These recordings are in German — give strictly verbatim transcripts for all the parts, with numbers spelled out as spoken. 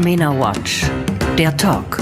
MENA Watch, der Talk.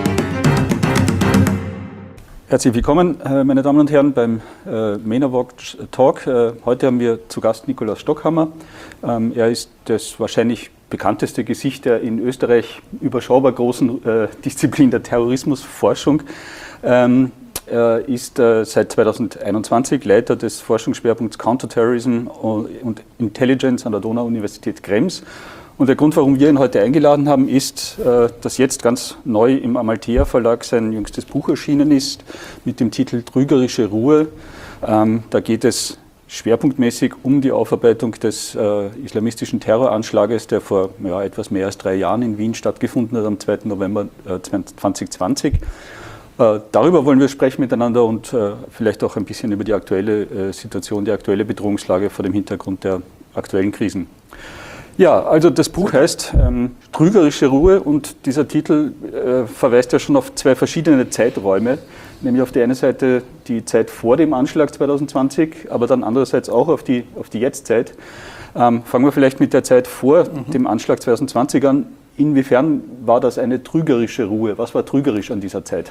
Herzlich willkommen, meine Damen und Herren, beim äh, MENA Watch Talk. Äh, heute haben wir zu Gast Nikolaus Stockhammer. Ähm, er ist das wahrscheinlich bekannteste Gesicht der in Österreich überschaubar großen äh, Disziplin der Terrorismusforschung. Ähm, er ist äh, seit zweitausendeinundzwanzig Leiter des Forschungsschwerpunkts Counterterrorism und Intelligence an der Donau-Universität Krems. Und der Grund, warum wir ihn heute eingeladen haben, ist, dass jetzt ganz neu im Amalthea Verlag sein jüngstes Buch erschienen ist mit dem Titel Trügerische Ruhe. Da geht es schwerpunktmäßig um die Aufarbeitung des islamistischen Terroranschlages, der vor ja, etwas mehr als drei Jahren in Wien stattgefunden hat, am zweiten November zweitausendzwanzig. Darüber wollen wir sprechen miteinander und vielleicht auch ein bisschen über die aktuelle Situation, die aktuelle Bedrohungslage vor dem Hintergrund der aktuellen Krisen. Ja, also das Buch heißt ähm, Trügerische Ruhe und dieser Titel äh, verweist ja schon auf zwei verschiedene Zeiträume, nämlich auf der einen Seite die Zeit vor dem Anschlag zweitausendzwanzig, aber dann andererseits auch auf die, auf die Jetztzeit. Ähm, fangen wir vielleicht mit der Zeit vor mhm. dem Anschlag zweitausendzwanzig an. Inwiefern war das eine trügerische Ruhe? Was war trügerisch an dieser Zeit?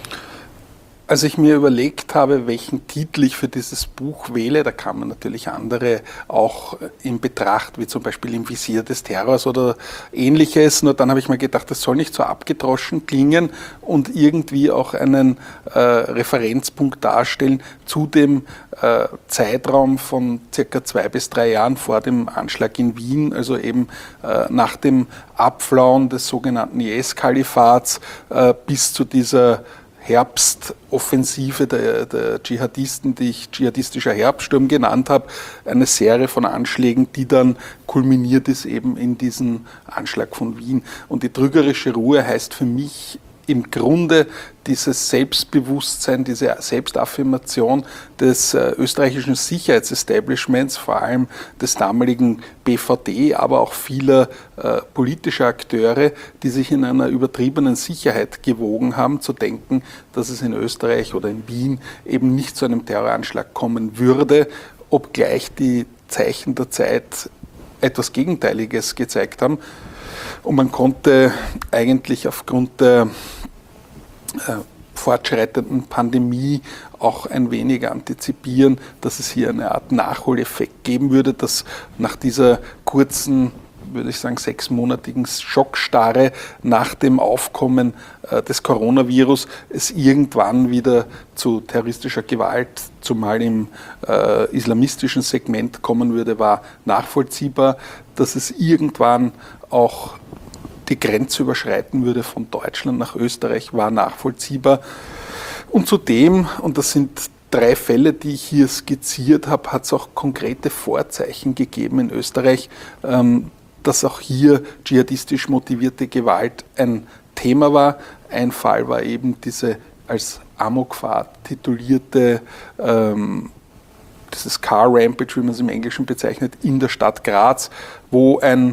Als ich mir überlegt habe, welchen Titel ich für dieses Buch wähle, da kamen natürlich andere auch in Betracht, wie zum Beispiel Im Visier des Terrors oder Ähnliches. Nur dann habe ich mir gedacht, das soll nicht so abgedroschen klingen und irgendwie auch einen äh, Referenzpunkt darstellen zu dem äh, Zeitraum von circa zwei bis drei Jahren vor dem Anschlag in Wien, also eben äh, nach dem Abflauen des sogenannten I S-Kalifats äh, bis zu dieser Herbstoffensive der, der Dschihadisten, die ich dschihadistischer Herbststurm genannt habe, eine Serie von Anschlägen, die dann kulminiert ist eben in diesen Anschlag von Wien. Und die trügerische Ruhe heißt für mich im Grunde dieses Selbstbewusstsein, diese Selbstaffirmation des äh, österreichischen Sicherheitsestablishments, vor allem des damaligen B V D, aber auch vieler äh, politischer Akteure, die sich in einer übertriebenen Sicherheit gewogen haben, zu denken, dass es in Österreich oder in Wien eben nicht zu einem Terroranschlag kommen würde, obgleich die Zeichen der Zeit etwas Gegenteiliges gezeigt haben. Und man konnte eigentlich aufgrund der äh, fortschreitenden Pandemie auch ein wenig antizipieren, dass es hier eine Art Nachholeffekt geben würde, dass nach dieser kurzen, würde ich sagen, sechsmonatigen Schockstarre nach dem Aufkommen äh, des Coronavirus es irgendwann wieder zu terroristischer Gewalt, zumal im äh, islamistischen Segment kommen würde, war nachvollziehbar. Dass es irgendwann auch die Grenze überschreiten würde von Deutschland nach Österreich, war nachvollziehbar. Und zudem, und das sind drei Fälle, die ich hier skizziert habe, hat es auch konkrete Vorzeichen gegeben in Österreich, ähm, dass auch hier dschihadistisch motivierte Gewalt ein Thema war. Ein Fall war eben diese als Amokfahrt titulierte ähm, dieses Car Rampage, wie man es im Englischen bezeichnet, in der Stadt Graz, wo ein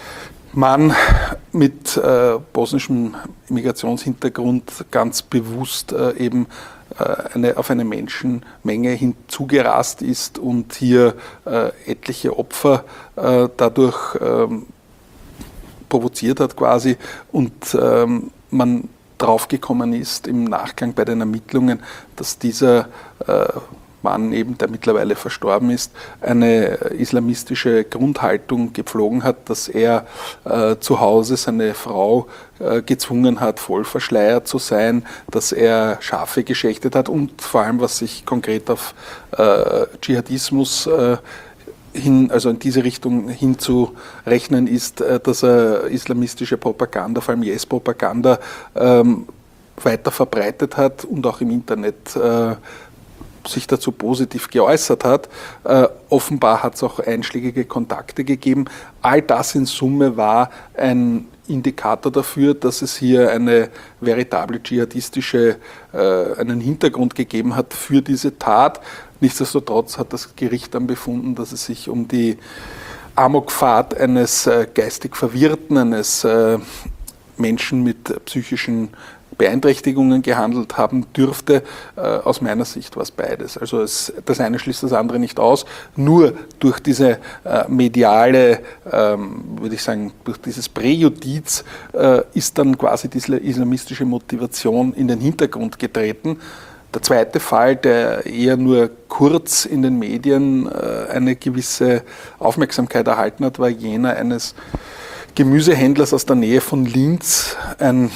Mann mit äh, bosnischem Migrationshintergrund ganz bewusst äh, eben äh, eine, auf eine Menschenmenge hinzugerast ist und hier äh, etliche Opfer äh, dadurch ähm, provoziert hat quasi und ähm, man draufgekommen ist im Nachgang bei den Ermittlungen, dass dieser äh, Mann eben, der mittlerweile verstorben ist, eine islamistische Grundhaltung gepflogen hat, dass er äh, zu Hause seine Frau äh, gezwungen hat, voll verschleiert zu sein, dass er Schafe geschächtet hat und vor allem, was sich konkret auf äh, Dschihadismus äh, hin, also in diese Richtung hinzurechnen ist, äh, dass er islamistische Propaganda, vor allem I S-Propaganda, ähm, weiter verbreitet hat und auch im Internet äh, sich dazu positiv geäußert hat. Äh, offenbar hat es auch einschlägige Kontakte gegeben. All das in Summe war ein Indikator dafür, dass es hier eine veritable dschihadistische, äh, einen Hintergrund gegeben hat für diese Tat. Nichtsdestotrotz hat das Gericht dann befunden, dass es sich um die Amokfahrt eines äh, geistig Verwirrten, eines äh, Menschen mit psychischen Beeinträchtigungen gehandelt haben dürfte. Äh, aus meiner Sicht war es beides. Also es, das eine schließt das andere nicht aus. Nur durch diese äh, mediale, ähm, würde ich sagen, durch dieses Präjudiz äh, ist dann quasi diese islamistische Motivation in den Hintergrund getreten. Der zweite Fall, der eher nur kurz in den Medien äh, eine gewisse Aufmerksamkeit erhalten hat, war jener eines Gemüsehändlers aus der Nähe von Linz, ein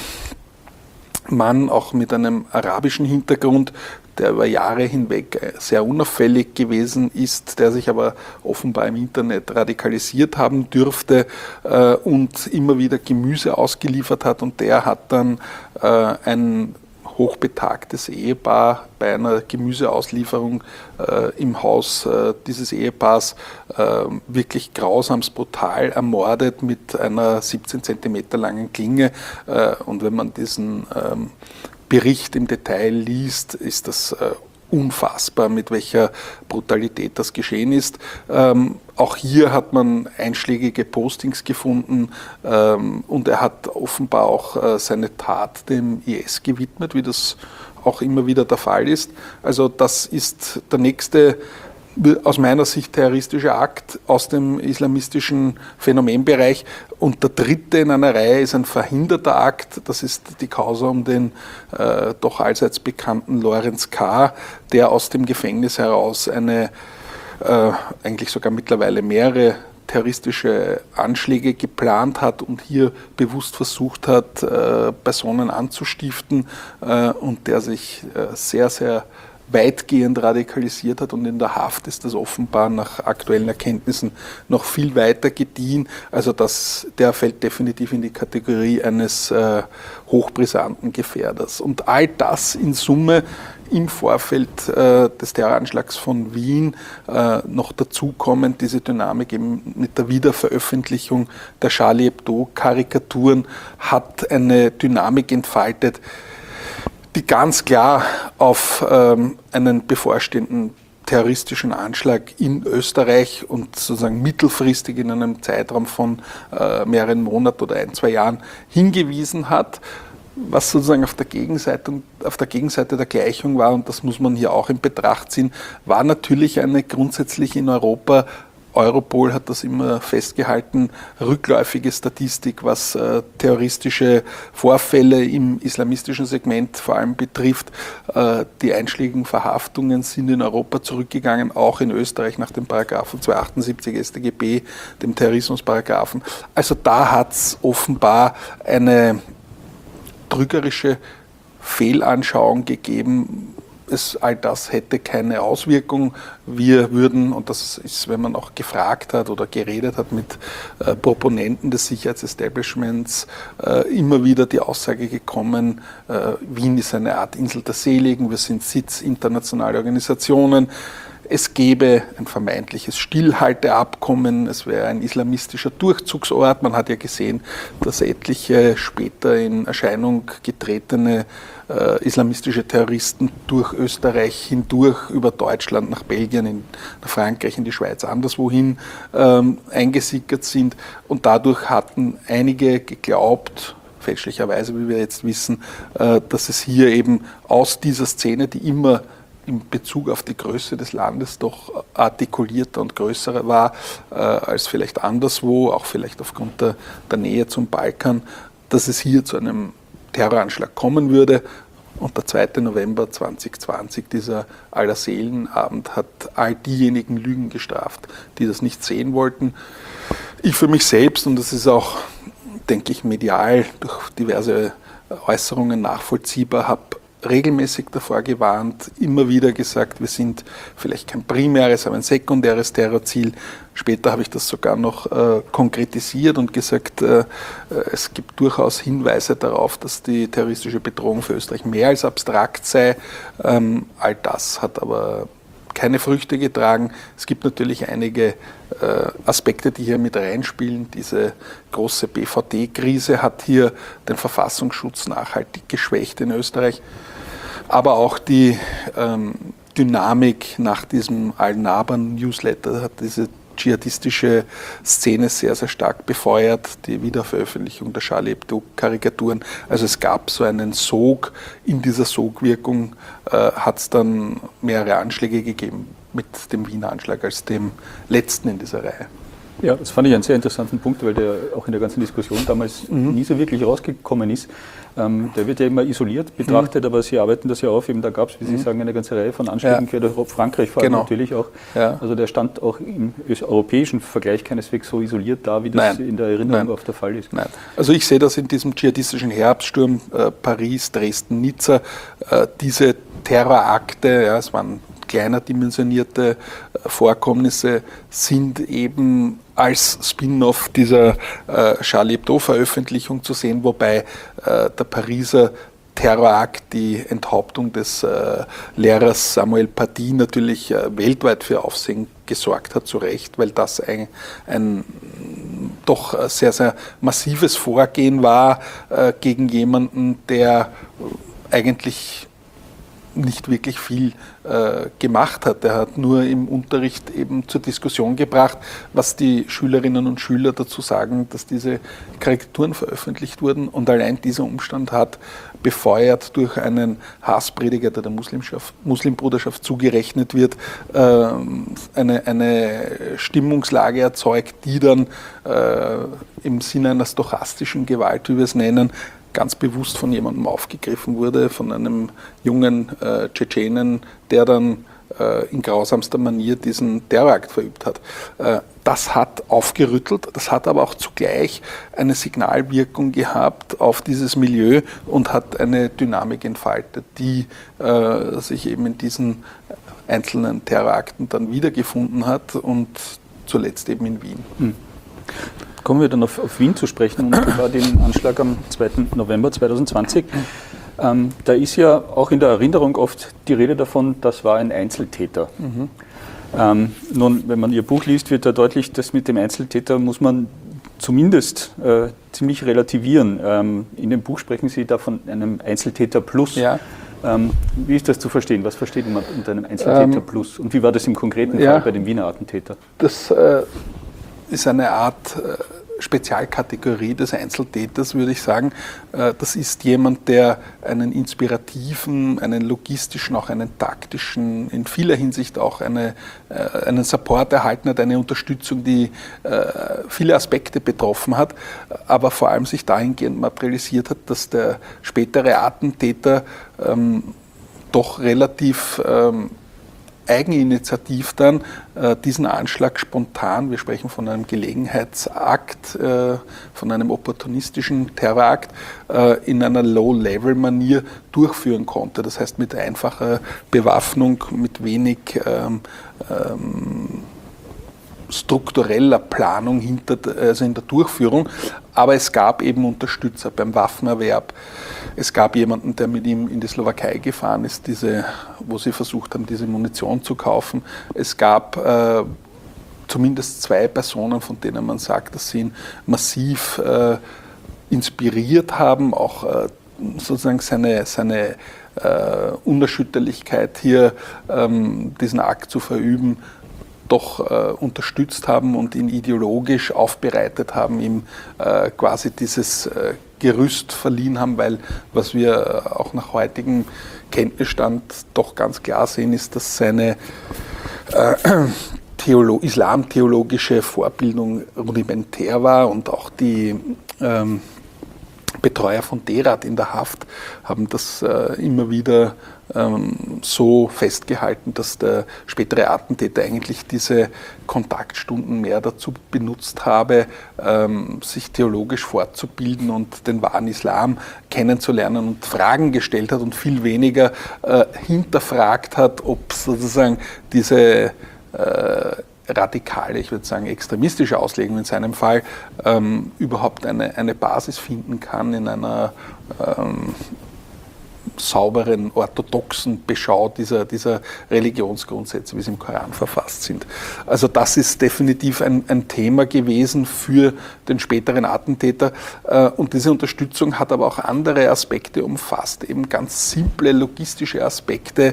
Mann auch mit einem arabischen Hintergrund, der über Jahre hinweg sehr unauffällig gewesen ist, der sich aber offenbar im Internet radikalisiert haben dürfte äh, und immer wieder Gemüse ausgeliefert hat, und der hat dann äh, ein hochbetagtes Ehepaar bei einer Gemüseauslieferung äh, im Haus äh, dieses Ehepaars äh, wirklich grausamst brutal ermordet mit einer siebzehn Zentimeter langen Klinge. Äh, und wenn man diesen ähm, Bericht im Detail liest, ist das äh, unfassbar, mit welcher Brutalität das geschehen ist. Ähm, auch hier hat man einschlägige Postings gefunden, ähm, und er hat offenbar auch äh, seine Tat dem I S gewidmet, wie das auch immer wieder der Fall ist. Also das ist der nächste, aus meiner Sicht, terroristische Akt aus dem islamistischen Phänomenbereich. Und der dritte in einer Reihe ist ein verhinderter Akt. Das ist die Causa um den äh, doch allseits bekannten Lorenz K., der aus dem Gefängnis heraus eine, äh, eigentlich sogar mittlerweile mehrere terroristische Anschläge geplant hat und hier bewusst versucht hat, äh, Personen anzustiften, äh, und der sich äh, sehr, sehr weitgehend radikalisiert hat, und in der Haft ist das offenbar nach aktuellen Erkenntnissen noch viel weiter gediehen. Also das, der fällt definitiv in die Kategorie eines äh, hochbrisanten Gefährders. Und all das in Summe im Vorfeld äh, des Terroranschlags von Wien äh, noch dazu kommend, diese Dynamik eben mit der Wiederveröffentlichung der Charlie Hebdo-Karikaturen hat eine Dynamik entfaltet, die ganz klar auf ähm, einen bevorstehenden terroristischen Anschlag in Österreich und sozusagen mittelfristig in einem Zeitraum von äh, mehreren Monaten oder ein, zwei Jahren hingewiesen hat. Was sozusagen auf der Gegenseite, auf der Gegenseite der Gleichung war, und das muss man hier auch in Betracht ziehen, war natürlich eine grundsätzlich in Europa, Europol hat das immer festgehalten, rückläufige Statistik, was äh, terroristische Vorfälle im islamistischen Segment vor allem betrifft. Äh, die einschlägigen Verhaftungen sind in Europa zurückgegangen, auch in Österreich nach dem Paragraphen zweihundertachtundsiebzig S tG B, dem Terrorismusparagraphen. Also da hat es offenbar eine trügerische Fehlanschauung gegeben. Es, all das hätte keine Auswirkung. Wir würden, und das ist, wenn man auch gefragt hat oder geredet hat mit äh, Proponenten des Sicherheitsestablishments, äh, immer wieder die Aussage gekommen, äh, Wien ist eine Art Insel der Seligen, wir sind Sitz internationaler Organisationen. Es gäbe ein vermeintliches Stillhalteabkommen, es wäre ein islamistischer Durchzugsort. Man hat ja gesehen, dass etliche später in Erscheinung getretene äh, islamistische Terroristen durch Österreich hindurch, über Deutschland, nach Belgien, in, nach Frankreich, in die Schweiz, anderswohin ähm, eingesickert sind. Und dadurch hatten einige geglaubt, fälschlicherweise, wie wir jetzt wissen, äh, dass es hier eben aus dieser Szene, die immer in Bezug auf die Größe des Landes doch artikulierter und größer war äh, als vielleicht anderswo, auch vielleicht aufgrund der, der Nähe zum Balkan, dass es hier zu einem Terroranschlag kommen würde. Und der zweite November zweitausendzwanzig, dieser Allerseelenabend, hat all diejenigen Lügen gestraft, die das nicht sehen wollten. Ich für mich selbst, und das ist auch, denke ich, medial durch diverse Äußerungen nachvollziehbar, habe regelmäßig davor gewarnt, immer wieder gesagt, wir sind vielleicht kein primäres, aber ein sekundäres Terrorziel. Später habe ich das sogar noch äh, konkretisiert und gesagt, äh, es gibt durchaus Hinweise darauf, dass die terroristische Bedrohung für Österreich mehr als abstrakt sei. Ähm, all das hat aber keine Früchte getragen. Es gibt natürlich einige äh, Aspekte, die hier mit reinspielen. Diese große B V D-Krise hat hier den Verfassungsschutz nachhaltig geschwächt in Österreich. Aber auch die ähm, Dynamik nach diesem Al-Naban-Newsletter hat diese dschihadistische Szene sehr, sehr stark befeuert, die Wiederveröffentlichung der Charlie Hebdo-Karikaturen. Also es gab so einen Sog, in dieser Sogwirkung äh, hat es dann mehrere Anschläge gegeben, mit dem Wiener Anschlag als dem letzten in dieser Reihe. Ja, das fand ich einen sehr interessanten Punkt, weil der auch in der ganzen Diskussion damals mhm. nie so wirklich rausgekommen ist. Ähm, der wird ja immer isoliert betrachtet, mhm. aber Sie arbeiten das ja auf. Eben, da gab es, wie Sie mhm. sagen, eine ganze Reihe von Anschlägen, ja. durch Frankreich vor allem genau. natürlich auch. Ja. Also der stand auch im europäischen Vergleich keineswegs so isoliert da, wie das Nein. in der Erinnerung Nein. oft der Fall ist. Nein. Also ich sehe das in diesem dschihadistischen Herbststurm, äh, Paris, Dresden, Nizza, äh, diese Terrorakte, ja, es waren kleiner dimensionierte Vorkommnisse, sind eben als Spin-off dieser äh, Charlie Hebdo-Veröffentlichung zu sehen, wobei äh, der Pariser Terrorakt, die Enthauptung des äh, Lehrers Samuel Paty natürlich äh, weltweit für Aufsehen gesorgt hat, zu Recht, weil das ein, ein doch sehr, sehr massives Vorgehen war äh, gegen jemanden, der eigentlich nicht wirklich viel äh, gemacht hat. Er hat nur im Unterricht eben zur Diskussion gebracht, was die Schülerinnen und Schüler dazu sagen, dass diese Karikaturen veröffentlicht wurden. Und allein dieser Umstand hat befeuert durch einen Hassprediger, der der Muslimschaft, Muslimbruderschaft zugerechnet wird, äh, eine, eine Stimmungslage erzeugt, die dann äh, im Sinne einer stochastischen Gewalt, wie wir es nennen, ganz bewusst von jemandem aufgegriffen wurde, von einem jungen äh, Tschetschenen, der dann äh, in grausamster Manier diesen Terrorakt verübt hat. Äh, das hat aufgerüttelt, das hat aber auch zugleich eine Signalwirkung gehabt auf dieses Milieu und hat eine Dynamik entfaltet, die äh, sich eben in diesen einzelnen Terrorakten dann wiedergefunden hat und zuletzt eben in Wien. Hm. Kommen wir dann auf, auf Wien zu sprechen, und zwar den Anschlag am zweiten November zweitausendzwanzig. Ähm, da ist ja auch in der Erinnerung oft die Rede davon, das war ein Einzeltäter. Mhm. Ähm, nun, wenn man Ihr Buch liest, wird da deutlich, dass mit dem Einzeltäter muss man zumindest äh, ziemlich relativieren. Ähm, in dem Buch sprechen Sie da von einem Einzeltäter plus. Ja. Ähm, wie ist das zu verstehen? Was versteht man unter einem Einzeltäter ähm, plus? Und wie war das im konkreten ja, Fall bei dem Wiener Attentäter? Das äh ist eine Art äh, Spezialkategorie des Einzeltäters, würde ich sagen. Äh, das ist jemand, der einen inspirativen, einen logistischen, auch einen taktischen, in vieler Hinsicht auch eine, äh, einen Support erhalten hat, eine Unterstützung, die äh, viele Aspekte betroffen hat, aber vor allem sich dahingehend materialisiert hat, dass der spätere Attentäter ähm, doch relativ ähm, eigeninitiativ dann äh, diesen Anschlag spontan, wir sprechen von einem Gelegenheitsakt, äh, von einem opportunistischen Terrorakt, äh, in einer Low-Level-Manier durchführen konnte. Das heißt mit einfacher Bewaffnung, mit wenig ähm, ähm, struktureller Planung hinter, also in der Durchführung, aber es gab eben Unterstützer beim Waffenerwerb. Es gab jemanden, der mit ihm in die Slowakei gefahren ist, diese, wo sie versucht haben, diese Munition zu kaufen. Es gab äh, zumindest zwei Personen, von denen man sagt, dass sie ihn massiv äh, inspiriert haben, auch äh, sozusagen seine, seine äh, Unerschütterlichkeit hier, ähm, diesen Akt zu verüben, doch äh, unterstützt haben und ihn ideologisch aufbereitet haben, ihm äh, quasi dieses äh, Gerüst verliehen haben, weil was wir äh, auch nach heutigem Kenntnisstand doch ganz klar sehen, ist, dass seine äh, Theolo- islamtheologische Vorbildung rudimentär war und auch die ähm, Betreuer von Derat in der Haft haben das äh, immer wieder ähm, so festgehalten, dass der spätere Attentäter eigentlich diese Kontaktstunden mehr dazu benutzt habe, ähm, sich theologisch fortzubilden und den wahren Islam kennenzulernen und Fragen gestellt hat und viel weniger äh, hinterfragt hat, ob sozusagen diese äh, radikale, ich würde sagen extremistische Auslegung in seinem Fall ähm, überhaupt eine, eine Basis finden kann in einer ähm, sauberen, orthodoxen Beschau dieser, dieser Religionsgrundsätze, wie sie im Koran verfasst sind. Also das ist definitiv ein, ein Thema gewesen für den späteren Attentäter. Und diese Unterstützung hat aber auch andere Aspekte umfasst, eben ganz simple logistische Aspekte.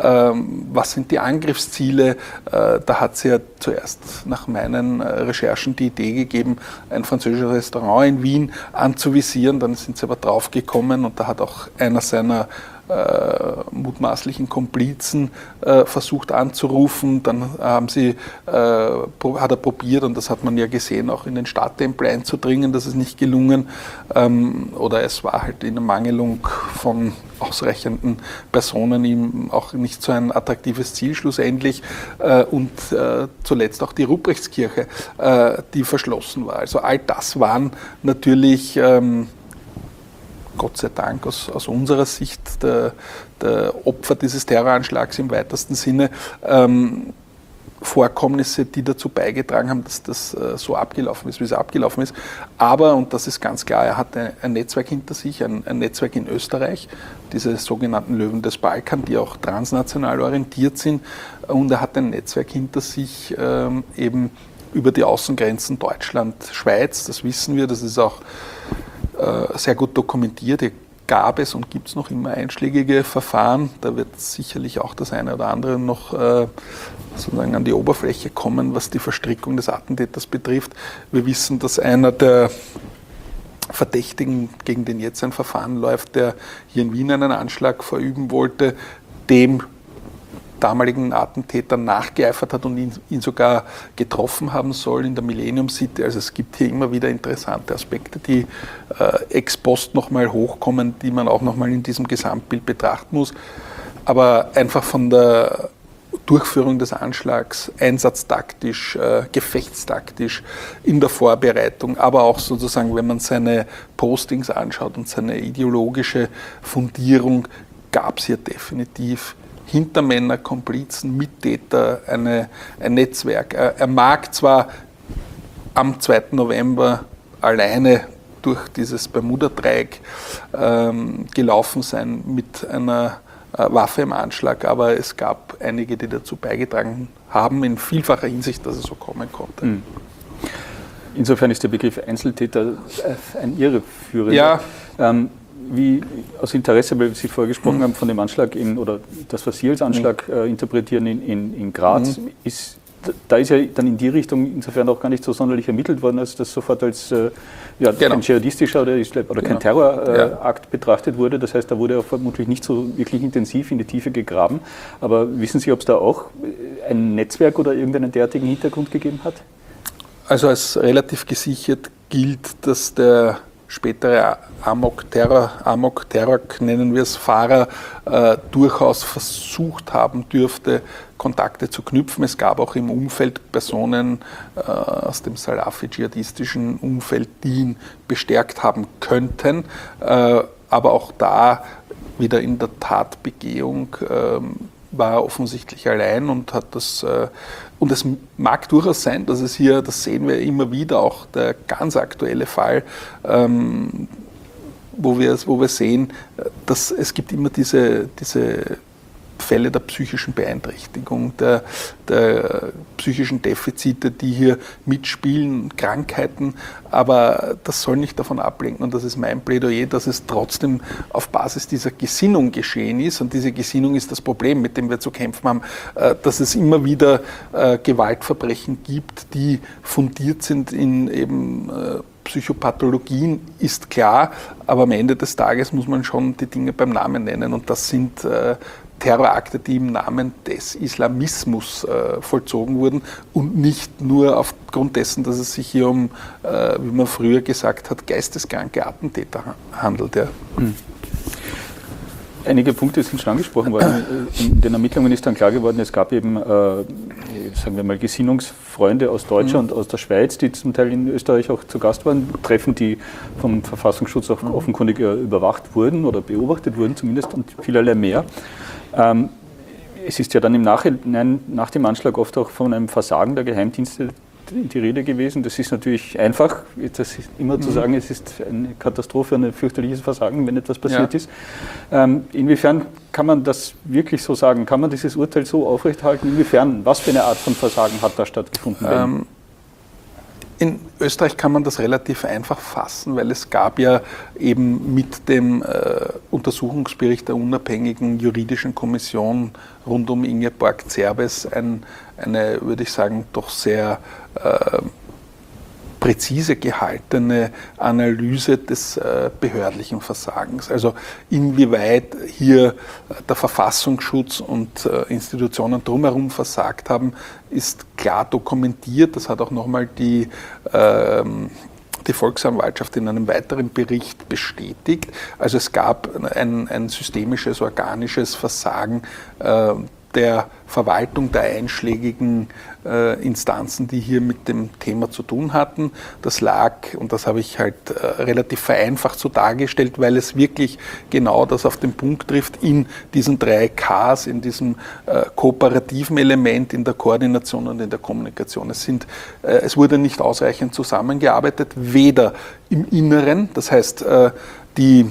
Was sind die Angriffsziele? Da hat es ja zuerst nach meinen Recherchen die Idee gegeben, ein französisches Restaurant in Wien anzuvisieren. Dann sind sie aber draufgekommen und da hat auch einer seiner Äh, mutmaßlichen Komplizen äh, versucht anzurufen, dann haben sie, äh, hat er probiert, und das hat man ja gesehen, auch in den Stadttempel einzudringen, das ist nicht gelungen, ähm, oder es war halt in Ermangelung von ausreichenden Personen ihm auch nicht so ein attraktives Ziel schlussendlich, äh, und äh, zuletzt auch die Ruprechtskirche, äh, die verschlossen war. Also all das waren natürlich ähm, Gott sei Dank aus, aus unserer Sicht der, der Opfer dieses Terroranschlags im weitesten Sinne ähm, Vorkommnisse, die dazu beigetragen haben, dass das äh, so abgelaufen ist, wie es abgelaufen ist. Aber, und das ist ganz klar, er hatte ein Netzwerk hinter sich, ein, ein Netzwerk in Österreich, diese sogenannten Löwen des Balkan, die auch transnational orientiert sind. Und er hat ein Netzwerk hinter sich ähm, eben über die Außengrenzen Deutschland, Schweiz, das wissen wir, das ist auch sehr gut dokumentiert. Hier gab es und gibt es noch immer einschlägige Verfahren. Da wird sicherlich auch das eine oder andere noch äh, sozusagen an die Oberfläche kommen, was die Verstrickung des Attentäters betrifft. Wir wissen, dass einer der Verdächtigen, gegen den jetzt ein Verfahren läuft, der hier in Wien einen Anschlag verüben wollte, dem damaligen Attentäter nachgeeifert hat und ihn, ihn sogar getroffen haben soll in der Millennium City. Also es gibt hier immer wieder interessante Aspekte, die äh, ex post nochmal hochkommen, die man auch nochmal in diesem Gesamtbild betrachten muss. Aber einfach von der Durchführung des Anschlags, einsatztaktisch, äh, gefechtstaktisch, in der Vorbereitung, aber auch sozusagen, wenn man seine Postings anschaut und seine ideologische Fundierung, gab es hier definitiv Hintermänner, Komplizen, Mittäter, eine, ein Netzwerk. Er, er mag zwar am zweiten November alleine durch dieses Bermuda-Dreieck ähm, gelaufen sein mit einer äh, Waffe im Anschlag, aber es gab einige, die dazu beigetragen haben, in vielfacher Hinsicht, dass es so kommen konnte. Mhm. Insofern ist der Begriff Einzeltäter ein irreführender. Ja. Ähm, Wie aus Interesse, weil Sie vorher gesprochen mhm. haben von dem Anschlag in, oder das, was Sie als Anschlag mhm. äh, interpretieren in, in, in Graz, mhm. ist, da ist ja dann in die Richtung insofern auch gar nicht so sonderlich ermittelt worden, als das sofort als äh, ja, genau. ein dschihadistischer oder, oder kein genau. Terrorakt äh, ja. betrachtet wurde. Das heißt, da wurde auch vermutlich nicht so wirklich intensiv in die Tiefe gegraben. Aber wissen Sie, ob es da auch ein Netzwerk oder irgendeinen derartigen Hintergrund gegeben hat? Also als relativ gesichert gilt, dass der spätere Amok-Terror, Amok-Terror nennen wir es, Fahrer äh, durchaus versucht haben dürfte, Kontakte zu knüpfen. Es gab auch im Umfeld Personen äh, aus dem salafi-dschihadistischen Umfeld, die ihn bestärkt haben könnten. Äh, aber auch da wieder in der Tatbegehung äh, war er offensichtlich allein und hat das, äh, und es mag durchaus sein, dass es hier, das sehen wir immer wieder, auch der ganz aktuelle Fall, ähm, wo wir, wo wir sehen, dass es gibt immer diese, diese Fälle der psychischen Beeinträchtigung, der, der psychischen Defizite, die hier mitspielen, Krankheiten, aber das soll nicht davon ablenken, und das ist mein Plädoyer, dass es trotzdem auf Basis dieser Gesinnung geschehen ist, und diese Gesinnung ist das Problem, mit dem wir zu kämpfen haben, dass es immer wieder Gewaltverbrechen gibt, die fundiert sind in eben Psychopathologien, ist klar, aber am Ende des Tages muss man schon die Dinge beim Namen nennen, und das sind äh, Terrorakte, die im Namen des Islamismus äh, vollzogen wurden und nicht nur aufgrund dessen, dass es sich hier um, äh, wie man früher gesagt hat, geisteskranke Attentäter handelt. Ja. Hm. Einige Punkte sind schon angesprochen worden. In den Ermittlungen ist dann klar geworden, es gab eben, äh, sagen wir mal, Gesinnungsfreunde aus Deutschland und mhm. aus der Schweiz, die zum Teil in Österreich auch zu Gast waren, Treffen, die vom Verfassungsschutz auch mhm. offenkundig äh, überwacht wurden oder beobachtet wurden zumindest, und vielerlei mehr. Ähm, es ist ja dann im Nachhinein, nach dem Anschlag oft auch von einem Versagen der Geheimdienste die Rede gewesen. Das ist natürlich einfach, das ist immer zu sagen, es ist eine Katastrophe, ein fürchterliches Versagen, wenn etwas passiert ja. ist. Ähm, inwiefern kann man das wirklich so sagen? Kann man dieses Urteil so aufrechthalten? Inwiefern, was für eine Art von Versagen hat da stattgefunden? Ähm, in Österreich kann man das relativ einfach fassen, weil es gab ja eben mit dem äh, Untersuchungsbericht der unabhängigen juridischen Kommission rund um Ingeborg Zerbes ein, eine, würde ich sagen, doch sehr äh, präzise gehaltene Analyse des äh, behördlichen Versagens. Also inwieweit hier der Verfassungsschutz und äh, Institutionen drumherum versagt haben, ist klar dokumentiert. Das hat auch nochmal die, äh, die Volksanwaltschaft in einem weiteren Bericht bestätigt. Also es gab ein, ein systemisches, organisches Versagen äh, der Verwaltung der einschlägigen äh, Instanzen, die hier mit dem Thema zu tun hatten. Das lag, und das habe ich halt äh, relativ vereinfacht so dargestellt, weil es wirklich genau das auf den Punkt trifft, in diesen drei Ks, in diesem äh, kooperativen Element, in der Koordination und in der Kommunikation. Es, sind, äh, es wurde nicht ausreichend zusammengearbeitet, weder im Inneren, das heißt, äh, die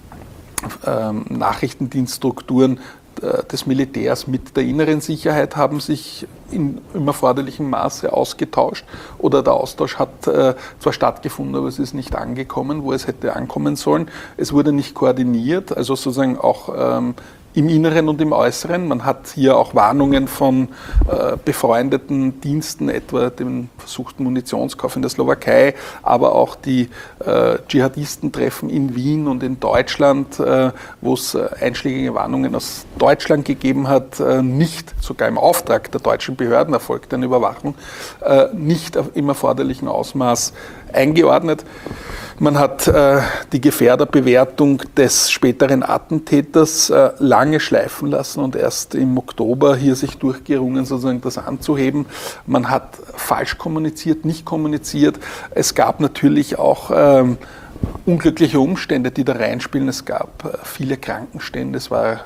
äh, Nachrichtendienststrukturen des Militärs mit der inneren Sicherheit haben sich in im erforderlichen Maße ausgetauscht, oder der Austausch hat äh, zwar stattgefunden, aber es ist nicht angekommen, wo es hätte ankommen sollen. Es wurde nicht koordiniert, also sozusagen auch ähm, im Inneren und im Äußeren. Man hat hier auch Warnungen von äh, befreundeten Diensten, etwa dem versuchten Munitionskauf in der Slowakei, aber auch die äh, Dschihadistentreffen in Wien und in Deutschland, äh, wo es äh, einschlägige Warnungen aus Deutschland gegeben hat, äh, nicht, sogar im Auftrag der deutschen Behörden erfolgte eine Überwachung, äh, nicht im erforderlichen Ausmaß eingeordnet. Man hat äh, die Gefährderbewertung des späteren Attentäters äh, lange schleifen lassen und erst im Oktober hier sich durchgerungen, sozusagen das anzuheben. Man hat falsch kommuniziert, nicht kommuniziert. Es gab natürlich auch ähm, unglückliche Umstände, die da reinspielen. Es gab äh, viele Krankenstände, es war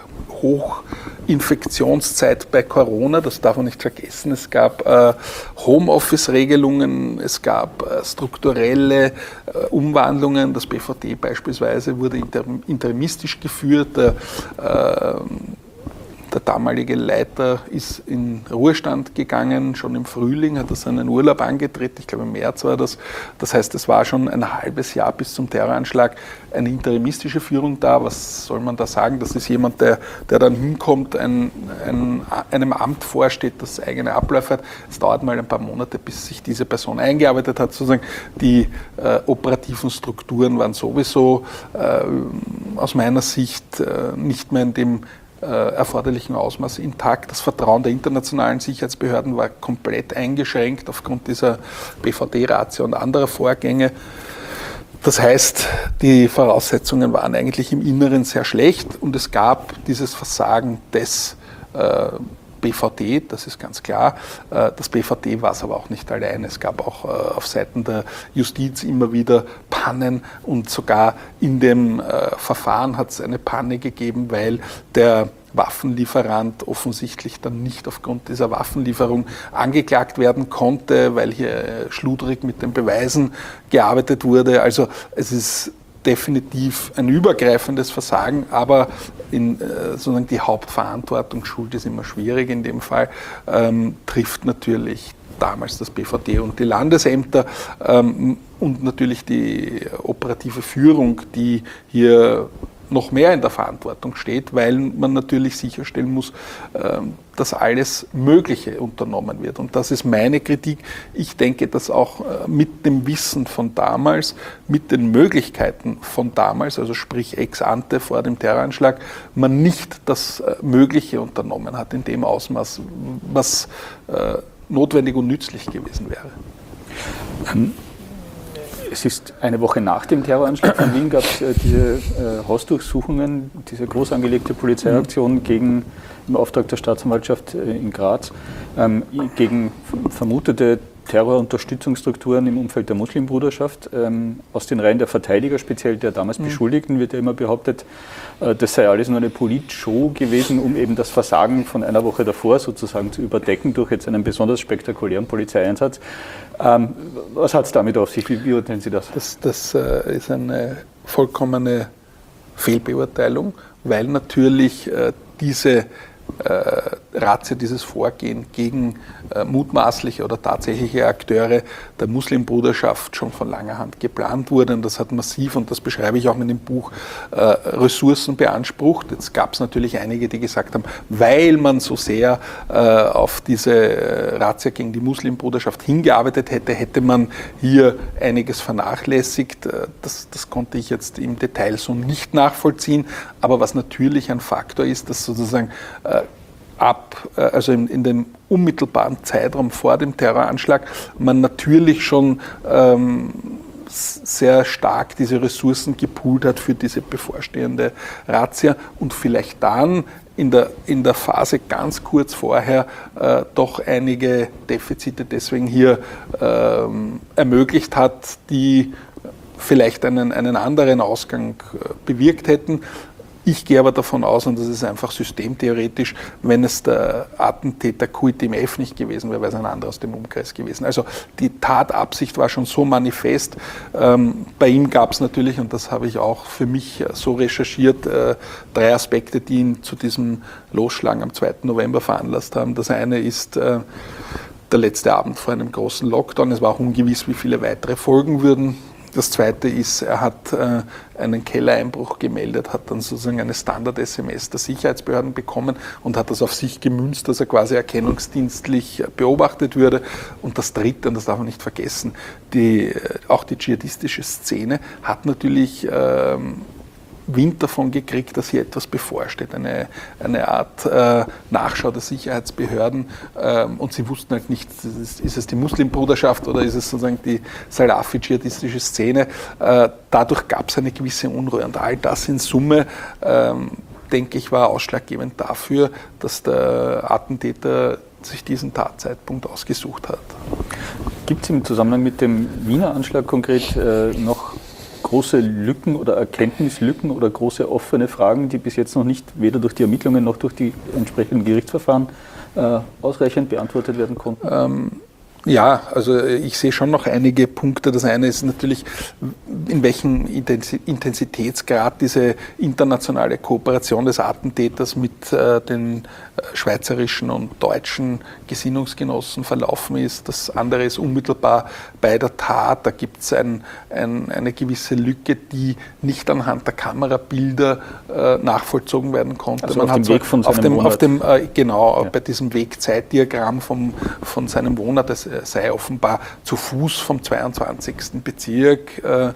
Hochinfektionszeit bei Corona, das darf man nicht vergessen. Es gab äh, Homeoffice-Regelungen, es gab äh, strukturelle äh, Umwandlungen. Das B V D beispielsweise wurde inter interimistisch geführt. Der, äh, Der damalige Leiter ist in Ruhestand gegangen, schon im Frühling hat er seinen Urlaub angetreten, ich glaube im März war das. Das heißt, es war schon ein halbes Jahr bis zum Terroranschlag eine interimistische Führung da. Was soll man da sagen? Das ist jemand, der, der dann hinkommt, ein, ein, einem Amt vorsteht, das eigene Abläufe hat. Es dauert mal ein paar Monate, bis sich diese Person eingearbeitet hat. Sozusagen die äh, operativen Strukturen waren sowieso äh, aus meiner Sicht äh, nicht mehr in dem erforderlichen Ausmaß intakt. Das Vertrauen der internationalen Sicherheitsbehörden war komplett eingeschränkt aufgrund dieser B V D-Ratio und anderer Vorgänge. Das heißt, die Voraussetzungen waren eigentlich im Inneren sehr schlecht und es gab dieses Versagen des äh, B V D, das ist ganz klar. Das B V D war es aber auch nicht allein. Es gab auch auf Seiten der Justiz immer wieder Pannen und sogar in dem Verfahren hat es eine Panne gegeben, weil der Waffenlieferant offensichtlich dann nicht aufgrund dieser Waffenlieferung angeklagt werden konnte, weil hier schludrig mit den Beweisen gearbeitet wurde. Also es ist definitiv ein übergreifendes Versagen, aber in, äh, sozusagen die Hauptverantwortung, Schuld ist immer schwierig in dem Fall, ähm, trifft natürlich damals das B V D und die Landesämter ähm, und natürlich die operative Führung, die hier noch mehr in der Verantwortung steht, weil man natürlich sicherstellen muss, dass alles Mögliche unternommen wird. Und das ist meine Kritik. Ich denke, dass auch mit dem Wissen von damals, mit den Möglichkeiten von damals, also sprich ex ante vor dem Terroranschlag, man nicht das Mögliche unternommen hat in dem Ausmaß, was notwendig und nützlich gewesen wäre. Um. Es ist eine Woche nach dem Terroranschlag von Wien, gab es äh, diese äh, Hausdurchsuchungen, diese groß angelegte Polizeiaktion gegen, im Auftrag der Staatsanwaltschaft äh, in Graz, ähm, gegen vermutete Terrorunterstützungsstrukturen im Umfeld der Muslimbruderschaft. Ähm, aus den Reihen der Verteidiger, speziell der damals mhm. Beschuldigten, wird ja immer behauptet, äh, das sei alles nur eine Politshow gewesen, um eben das Versagen von einer Woche davor sozusagen zu überdecken durch jetzt einen besonders spektakulären Polizeieinsatz. Ähm, was hat es damit auf sich? Wie beurteilen Sie das? Das, das äh, ist eine vollkommene Fehlbeurteilung, weil natürlich äh, diese äh, Razzia, dieses Vorgehen gegen äh, mutmaßliche oder tatsächliche Akteure der Muslimbruderschaft schon von langer Hand geplant wurde. Und das hat massiv, und das beschreibe ich auch in dem Buch, äh, Ressourcen beansprucht. Jetzt gab es natürlich einige, die gesagt haben, weil man so sehr äh, auf diese äh, Razzia gegen die Muslimbruderschaft hingearbeitet hätte, hätte man hier einiges vernachlässigt. Das, das konnte ich jetzt im Detail so nicht nachvollziehen. Aber was natürlich ein Faktor ist, dass sozusagen äh, ab, also in, in dem unmittelbaren Zeitraum vor dem Terroranschlag, man natürlich schon ähm, sehr stark diese Ressourcen gepoolt hat für diese bevorstehende Razzia und vielleicht dann in der, in der Phase ganz kurz vorher äh, doch einige Defizite deswegen hier ähm, ermöglicht hat, die vielleicht einen, einen anderen Ausgang äh, bewirkt hätten. Ich gehe aber davon aus, und das ist einfach systemtheoretisch, wenn es der Attentäter Kuitimef nicht gewesen wäre, wäre es ein anderer aus dem Umkreis gewesen. Also die Tatabsicht war schon so manifest. Ähm, bei ihm gab es natürlich, und das habe ich auch für mich so recherchiert, äh, drei Aspekte, die ihn zu diesem Losschlagen am zweiten November veranlasst haben. Das eine ist äh, der letzte Abend vor einem großen Lockdown. Es war auch ungewiss, wie viele weitere folgen würden. Das Zweite ist, er hat äh, einen Kellereinbruch gemeldet, hat dann sozusagen eine Standard-S M S der Sicherheitsbehörden bekommen und hat das auf sich gemünzt, dass er quasi erkennungsdienstlich beobachtet würde. Und das Dritte, und das darf man nicht vergessen, die, auch die dschihadistische Szene hat natürlich ähm, Wind davon gekriegt, dass hier etwas bevorsteht, eine, eine Art äh, Nachschau der Sicherheitsbehörden, ähm, und sie wussten halt nicht, ist, ist es die Muslimbruderschaft oder ist es sozusagen die Salafi-dschihadistische Szene. Äh, dadurch gab es eine gewisse Unruhe und all das in Summe, ähm, denke ich, war ausschlaggebend dafür, dass der Attentäter sich diesen Tatzeitpunkt ausgesucht hat. Gibt es im Zusammenhang mit dem Wiener Anschlag konkret äh, noch große Lücken oder Erkenntnislücken oder große offene Fragen, die bis jetzt noch nicht weder durch die Ermittlungen noch durch die entsprechenden Gerichtsverfahren äh, ausreichend beantwortet werden konnten? Ähm, ja, also ich sehe schon noch einige Punkte. Das eine ist natürlich, in welchem Intensitätsgrad diese internationale Kooperation des Attentäters mit äh, den schweizerischen und deutschen Gesinnungsgenossen verlaufen ist. Das andere ist unmittelbar bei der Tat. Da gibt es ein, ein, eine gewisse Lücke, die nicht anhand der Kamerabilder äh, nachvollzogen werden konnte. Also Man auf hat dem Weg von seinem auf dem, Wohnort. Auf dem, äh, genau, ja. bei diesem Wegzeitdiagramm vom, von seinem Wohnort, das sei offenbar zu Fuß vom zweiundzwanzigsten Bezirk äh,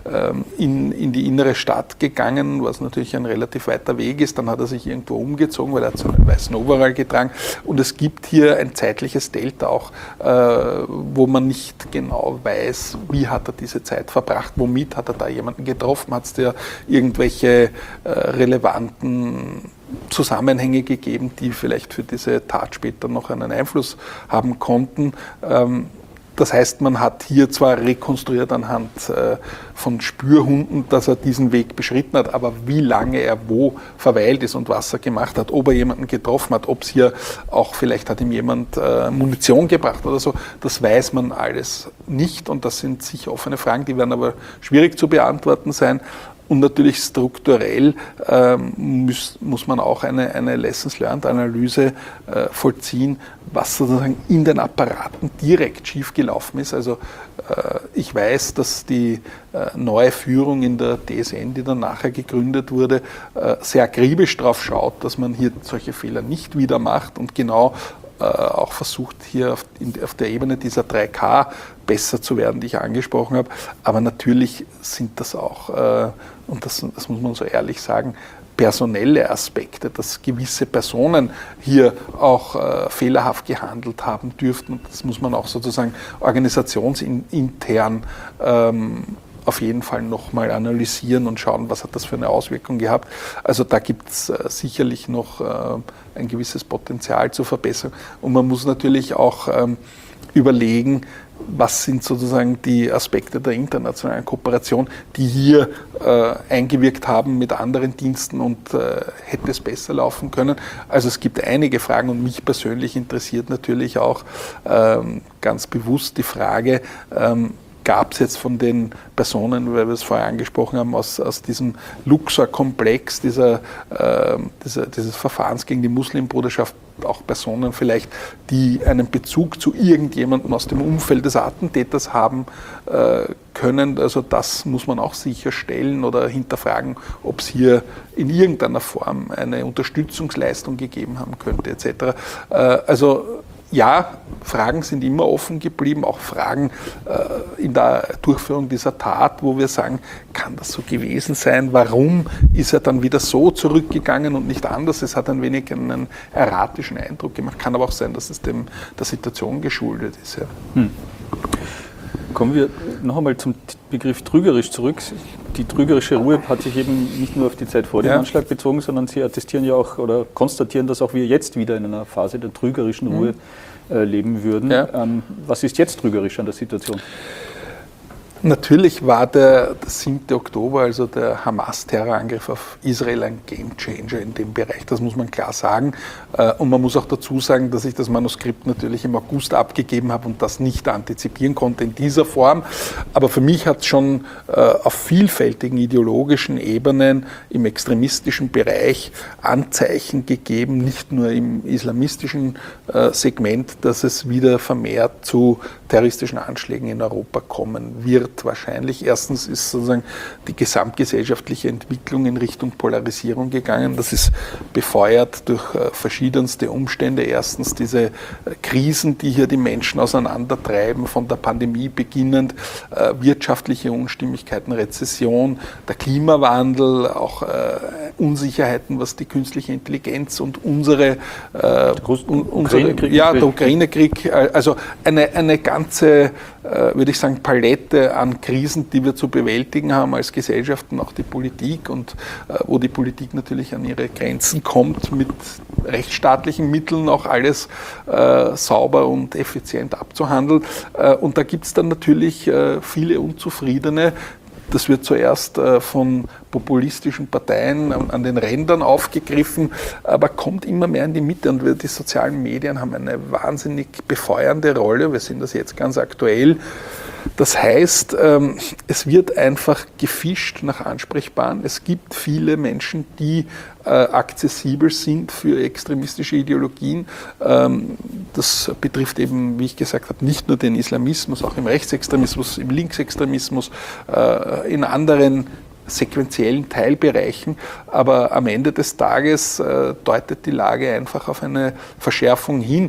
in, in die innere Stadt gegangen, was natürlich ein relativ weiter Weg ist. Dann hat er sich irgendwo umgezogen, weil er zu einem weißen Overall getragen. Und es gibt hier ein zeitliches Delta auch, äh, wo man nicht genau weiß, wie hat er diese Zeit verbracht, womit hat er da jemanden getroffen, hat es da irgendwelche äh, relevanten Zusammenhänge gegeben, die vielleicht für diese Tat später noch einen Einfluss haben konnten. Ähm, Das heißt, man hat hier zwar rekonstruiert anhand äh, von Spürhunden, dass er diesen Weg beschritten hat, aber wie lange er wo verweilt ist und was er gemacht hat, ob er jemanden getroffen hat, ob es hier auch vielleicht hat ihm jemand äh, Munition gebracht oder so, das weiß man alles nicht und das sind sicher offene Fragen, die werden aber schwierig zu beantworten sein. Und natürlich strukturell ähm, muss, muss man auch eine, eine Lessons-Learned-Analyse äh, vollziehen, was sozusagen in den Apparaten direkt schiefgelaufen ist. Also äh, ich weiß, dass die äh, neue Führung in der D S N, die dann nachher gegründet wurde, äh, sehr akribisch darauf schaut, dass man hier solche Fehler nicht wieder macht und genau äh, auch versucht, hier auf, in, auf der Ebene dieser drei K besser zu werden, die ich angesprochen habe. Aber natürlich sind das auch, äh, und das, das muss man so ehrlich sagen, personelle Aspekte, dass gewisse Personen hier auch äh, fehlerhaft gehandelt haben dürften. Und das muss man auch sozusagen organisationsintern ähm, auf jeden Fall nochmal analysieren und schauen, was hat das für eine Auswirkung gehabt. Also da gibt es äh, sicherlich noch äh, ein gewisses Potenzial zur Verbesserung. Und man muss natürlich auch ähm, überlegen, was sind sozusagen die Aspekte der internationalen Kooperation, die hier äh, eingewirkt haben mit anderen Diensten und äh, hätte es besser laufen können. Also es gibt einige Fragen und mich persönlich interessiert natürlich auch ähm, ganz bewusst die Frage, ähm, gab es jetzt von den Personen, weil wir es vorher angesprochen haben, aus, aus diesem Luxor-Komplex dieser, äh, dieser, dieses Verfahrens gegen die Muslimbruderschaft auch Personen vielleicht, die einen Bezug zu irgendjemandem aus dem Umfeld des Attentäters haben äh, können. Also das muss man auch sicherstellen oder hinterfragen, ob es hier in irgendeiner Form eine Unterstützungsleistung gegeben haben könnte et cetera. Äh, also ja, Fragen sind immer offen geblieben, auch Fragen äh, in der Durchführung dieser Tat, wo wir sagen, kann das so gewesen sein? Warum ist er dann wieder so zurückgegangen und nicht anders? Es hat ein wenig einen erratischen Eindruck gemacht. Kann aber auch sein, dass es dem der Situation geschuldet ist. Ja. Hm. Kommen wir noch einmal zum Begriff trügerisch zurück. Die trügerische Ruhe hat sich eben nicht nur auf die Zeit vor dem ja. Anschlag bezogen, sondern Sie attestieren ja auch oder konstatieren, dass auch wir jetzt wieder in einer Phase der trügerischen Ruhe mhm. äh, leben würden. Ja. Ähm, was ist jetzt trügerisch an der Situation? Natürlich war der, der siebte Oktober, also der Hamas-Terrorangriff auf Israel, ein Gamechanger in dem Bereich, das muss man klar sagen. Und man muss auch dazu sagen, dass ich das Manuskript natürlich im August abgegeben habe und das nicht antizipieren konnte in dieser Form. Aber für mich hat es schon auf vielfältigen ideologischen Ebenen im extremistischen Bereich Anzeichen gegeben, nicht nur im islamistischen Segment, dass es wieder vermehrt zu terroristischen Anschlägen in Europa kommen wird. Wahrscheinlich. Erstens ist sozusagen die gesamtgesellschaftliche Entwicklung in Richtung Polarisierung gegangen. Das ist befeuert durch verschiedenste Umstände. Erstens diese Krisen, die hier die Menschen auseinandertreiben, von der Pandemie beginnend, wirtschaftliche Unstimmigkeiten, Rezession, der Klimawandel, auch Unsicherheiten, was die künstliche Intelligenz und unsere, äh, unsere ja, der Ukraine-Krieg, also eine, eine ganze, äh, würde ich sagen, Palette an Krisen, die wir zu bewältigen haben als Gesellschaft und auch die Politik und äh, wo die Politik natürlich an ihre Grenzen kommt, mit rechtsstaatlichen Mitteln auch alles äh, sauber und effizient abzuhandeln. Äh, und da gibt es dann natürlich äh, viele Unzufriedene. Das wird zuerst äh, von populistischen Parteien an, an den Rändern aufgegriffen, aber kommt immer mehr in die Mitte. Und wir, die sozialen Medien haben eine wahnsinnig befeuernde Rolle. Wir sehen das jetzt ganz aktuell. Das heißt, ähm, es wird einfach gefischt nach Ansprechbaren. Es gibt viele Menschen, die äh, akzessibel sind für extremistische Ideologien. Ähm, das betrifft eben, wie ich gesagt habe, nicht nur den Islamismus, auch im Rechtsextremismus, im Linksextremismus, äh, in anderen sequenziellen Teilbereichen, aber am Ende des Tages äh, deutet die Lage einfach auf eine Verschärfung hin.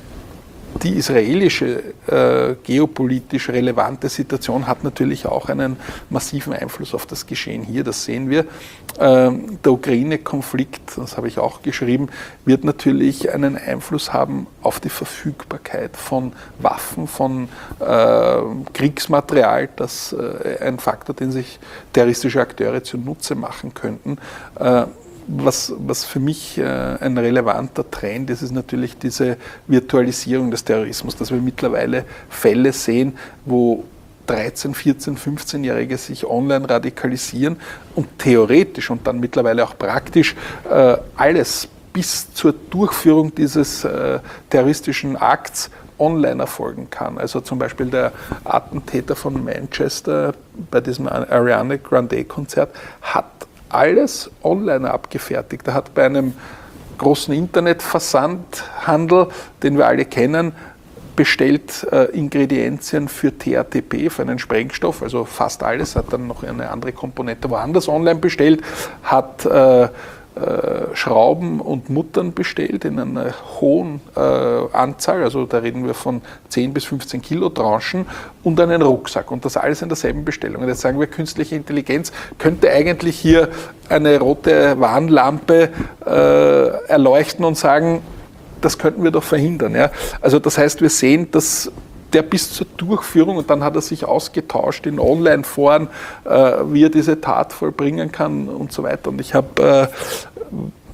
Die israelische äh, geopolitisch relevante Situation hat natürlich auch einen massiven Einfluss auf das Geschehen hier, das sehen wir. Ähm, der Ukraine-Konflikt, das habe ich auch geschrieben, wird natürlich einen Einfluss haben auf die Verfügbarkeit von Waffen, von äh, Kriegsmaterial, das äh, ein Faktor, den sich terroristische Akteure zunutze machen könnten. Äh, Was, was für mich äh, ein relevanter Trend ist, ist natürlich diese Virtualisierung des Terrorismus, dass wir mittlerweile Fälle sehen, wo dreizehn-, vierzehn-, fünfzehnjährige sich online radikalisieren und theoretisch und dann mittlerweile auch praktisch äh, alles bis zur Durchführung dieses äh, terroristischen Akts online erfolgen kann. Also zum Beispiel der Attentäter von Manchester bei diesem Ariana Grande Konzert hat alles online abgefertigt. Er hat bei einem großen Internetversandhandel, den wir alle kennen, bestellt äh, Ingredienzien für T A T P, für einen Sprengstoff, also fast alles, hat dann noch eine andere Komponente woanders online bestellt, hat äh, Äh, Schrauben und Muttern bestellt in einer hohen äh, Anzahl, also da reden wir von zehn bis fünfzehn Kilo Tranchen und einen Rucksack und das alles in derselben Bestellung. Und jetzt sagen wir, künstliche Intelligenz könnte eigentlich hier eine rote Warnlampe äh, erleuchten und sagen, das könnten wir doch verhindern. Ja? Also das heißt, wir sehen, dass der bis zur Durchführung, und dann hat er sich ausgetauscht in Online-Foren, äh, wie er diese Tat vollbringen kann und so weiter. Und ich habe äh,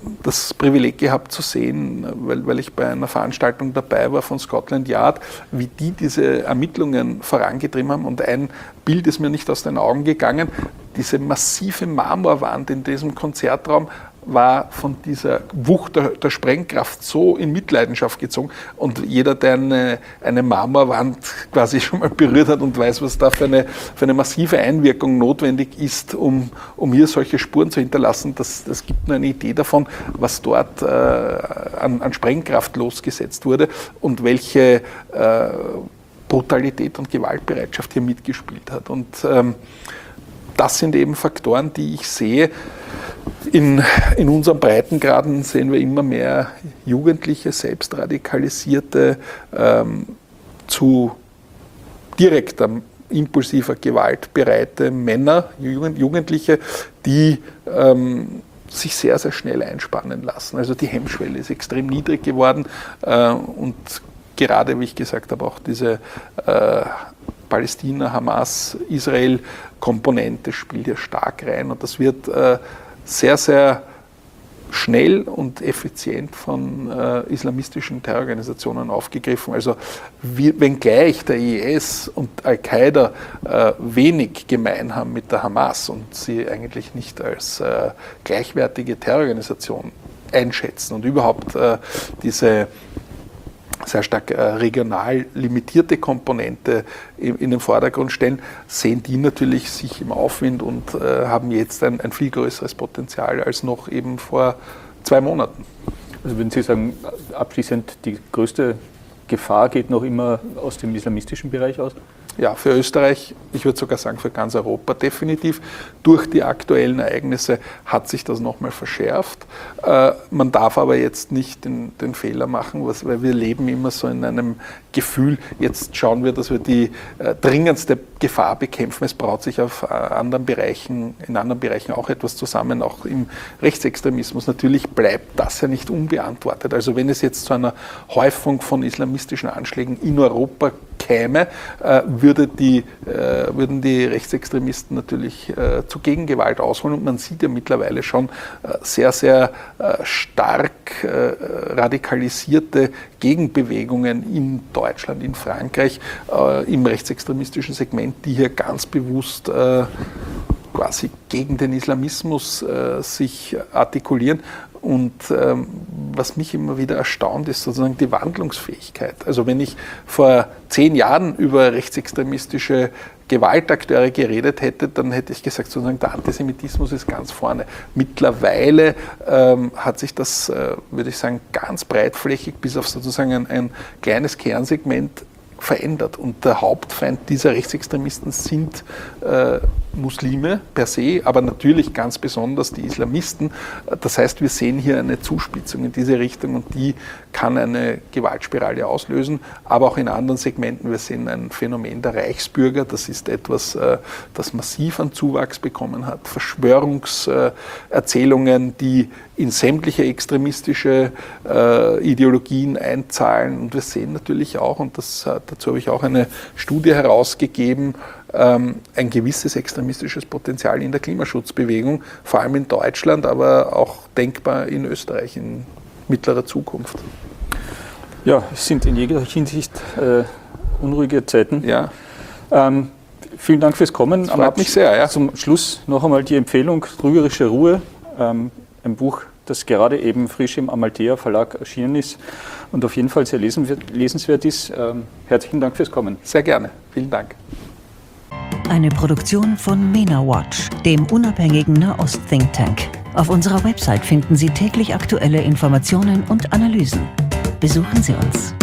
das Privileg gehabt zu sehen, weil, weil ich bei einer Veranstaltung dabei war von Scotland Yard, wie die diese Ermittlungen vorangetrieben haben. Und ein Bild ist mir nicht aus den Augen gegangen. Diese massive Marmorwand in diesem Konzertraum war von dieser Wucht der, der Sprengkraft so in Mitleidenschaft gezogen. Und jeder, der eine, eine Marmorwand quasi schon mal berührt hat und weiß, was da für eine, für eine massive Einwirkung notwendig ist, um, um hier solche Spuren zu hinterlassen, das, das gibt nur eine Idee davon, was dort äh, an, an Sprengkraft losgesetzt wurde und welche äh, Brutalität und Gewaltbereitschaft hier mitgespielt hat. Und ähm, das sind eben Faktoren, die ich sehe. In, in unseren Breitengraden sehen wir immer mehr Jugendliche, selbstradikalisierte, ähm, zu direkter, impulsiver Gewalt bereite Männer, Jugend, Jugendliche, die ähm, sich sehr, sehr schnell einspannen lassen. Also die Hemmschwelle ist extrem niedrig geworden äh, und gerade, wie ich gesagt habe, auch diese äh, Palästina, Hamas, Israel-Komponente spielt hier stark rein und das wird äh, sehr, sehr schnell und effizient von äh, islamistischen Terrororganisationen aufgegriffen. Also wie, wenngleich der I S und Al-Qaida äh, wenig gemein haben mit der Hamas und sie eigentlich nicht als äh, gleichwertige Terrororganisation einschätzen und überhaupt äh, diese sehr stark äh, regional limitierte Komponente in, in den Vordergrund stellen, sehen die natürlich sich im Aufwind und äh, haben jetzt ein, ein viel größeres Potenzial als noch eben vor zwei Monaten. Also würden Sie sagen, abschließend die größte Gefahr geht noch immer aus dem islamistischen Bereich aus? Ja, für Österreich, ich würde sogar sagen für ganz Europa definitiv. Durch die aktuellen Ereignisse hat sich das nochmal verschärft. Äh, man darf aber jetzt nicht den, den Fehler machen, was, weil wir leben immer so in einem Gefühl, jetzt schauen wir, dass wir die äh, dringendste Gefahr bekämpfen. Es braut sich auf äh, anderen Bereichen, in anderen Bereichen auch etwas zusammen, auch im Rechtsextremismus. Natürlich bleibt das ja nicht unbeantwortet. Also wenn es jetzt zu einer Häufung von islamistischen Anschlägen in Europa käme, äh, würde die, äh, würden die Rechtsextremisten natürlich äh, zu Gegengewalt ausholen. Und man sieht ja mittlerweile schon äh, sehr, sehr äh, stark äh, radikalisierte Gegenbewegungen in Deutschland, in Frankreich, äh, im rechtsextremistischen Segment, die hier ganz bewusst äh, quasi gegen den Islamismus äh, sich artikulieren. Und ähm, was mich immer wieder erstaunt, ist sozusagen die Wandlungsfähigkeit. Also wenn ich vor zehn Jahren über rechtsextremistische Gewaltakteure geredet hätte, dann hätte ich gesagt, sozusagen der Antisemitismus ist ganz vorne. Mittlerweile ähm, hat sich das, äh, würde ich sagen, ganz breitflächig bis auf sozusagen ein, ein kleines Kernsegment verändert. Und der Hauptfeind dieser Rechtsextremisten sind äh, Muslime per se, aber natürlich ganz besonders die Islamisten. Das heißt, wir sehen hier eine Zuspitzung in diese Richtung und die kann eine Gewaltspirale auslösen, aber auch in anderen Segmenten. Wir sehen ein Phänomen der Reichsbürger, das ist etwas, das massiv an Zuwachs bekommen hat. Verschwörungserzählungen, die in sämtliche extremistische Ideologien einzahlen. Und wir sehen natürlich auch, und das, dazu habe ich auch eine Studie herausgegeben, ein gewisses extremistisches Potenzial in der Klimaschutzbewegung, vor allem in Deutschland, aber auch denkbar in Österreich in mittlerer Zukunft. Ja, es sind in jeder Hinsicht äh, unruhige Zeiten. Ja. Ähm, vielen Dank fürs Kommen. Das freut mich sehr. Ja. Zum Schluss noch einmal die Empfehlung Trügerische Ruhe, ähm, ein Buch, das gerade eben frisch im Amalthea Verlag erschienen ist und auf jeden Fall sehr lesenswert ist. Ähm, herzlichen Dank fürs Kommen. Sehr gerne. Vielen Dank. Eine Produktion von MENA Watch, dem unabhängigen Nahost-Think Tank. Auf unserer Website finden Sie täglich aktuelle Informationen und Analysen. Besuchen Sie uns.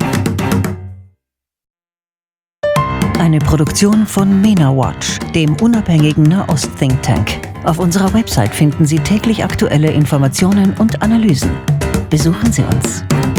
Eine Produktion von MENA Watch, dem unabhängigen Nahost-Think Tank. Auf unserer Website finden Sie täglich aktuelle Informationen und Analysen. Besuchen Sie uns.